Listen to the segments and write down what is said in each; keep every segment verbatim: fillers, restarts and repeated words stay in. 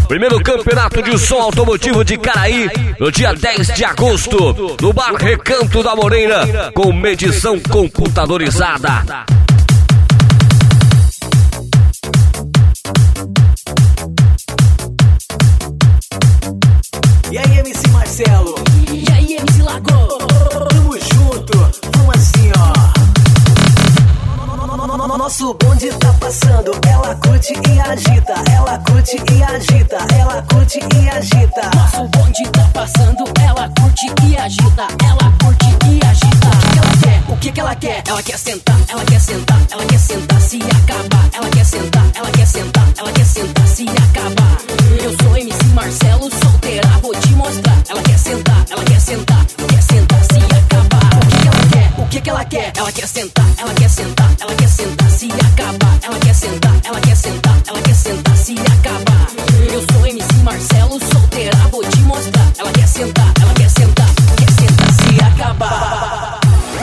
Primeiro campeonato de som automotivo de Caraí, no dia dez de agosto, no Bar Recanto da Moreira, com medição computadorizada. E aí, M C Marcelo? E aí, M C Lago? Tamo junto, vamos assim, ó. Nosso bonde tá passando, ela curte e agita, ela curte e agita, ela curte e agita. Nosso bonde tá passando, ela curte e agita, ela curte e agita. O que que ela quer? O que que ela quer? Ela quer sentar, ela quer sentar, ela quer sentar, se acabar. Ela quer sentar, ela quer sentar, ela quer sentar, se acabar. Eu sou M C Marcelo, solteira, vou te mostrar. Ela quer sentar, ela quer sentar, quer sentar, se acabar. O que que ela quer? O que que ela quer? Ela quer sentar, ela quer sentar, ela quer sentar, se acabar. Ela quer sentar, ela quer sentar, ela quer sentar, se acabar. Eu sou M C Marcelo, solteira, vou te mostrar. Ela quer sentar, ela quer sentar, quer sentar, se acabar.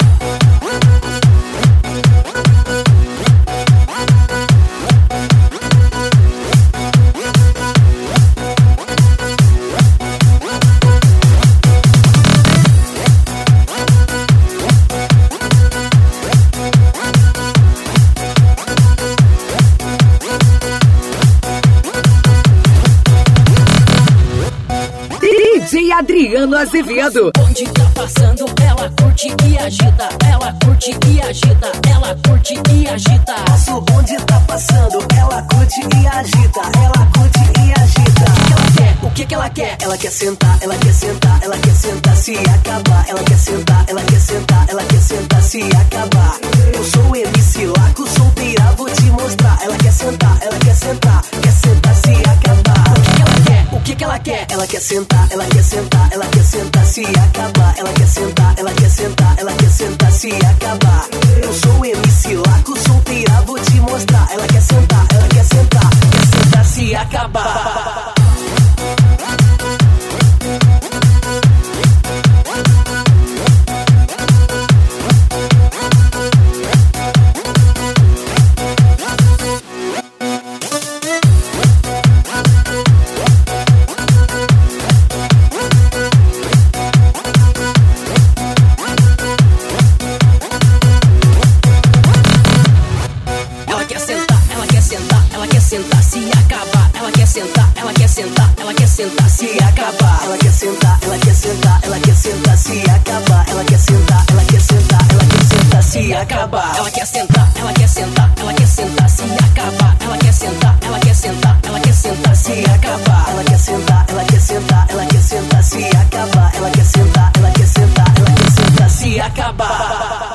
D J Adriano Azevedo. Onde tá passando, ela curte e agita, ela curte e agita, ela curte e agita. Nosso bonde tá passando, ela curte e agita, ela curte e agita. O que que ela quer? Ela quer sentar, ela quer sentar, ela quer sentar, se acabar. Ela quer sentar, ela quer sentar, ela quer sentar, se acabar. Eu sou o M C Laco, solteira, vou te mostrar. Ela quer sentar, ela quer sentar, quer sentar, se acabar. O que que ela quer? O que que ela quer? Ela quer sentar, ela quer sentar, ela quer sentar, se acabar. Ela quer sentar, ela quer sentar, ela quer sentar, se acabar. Eu sou o M C Laco, solteira, vou te mostrar. Ela quer sentar, ela quer sentar, quer sentar, se acabar. Sentar, se acabar. Ela quer sentar, ela quer sentar, ela quer sentar, se acabar. Ela quer sentar, ela quer sentar, ela quer sentar, se acabar. Ela quer sentar, ela quer sentar, ela quer sentar, se acabar. Ela quer sentar, ela quer sentar, ela quer sentar, se acabar. Ela quer sentar, ela quer sentar, ela quer sentar, se acabar. Ela quer sentar, ela quer sentar, ela quer sentar, se acabar. Ela quer sentar, ela quer sentar, ela quer sentar, se acabar.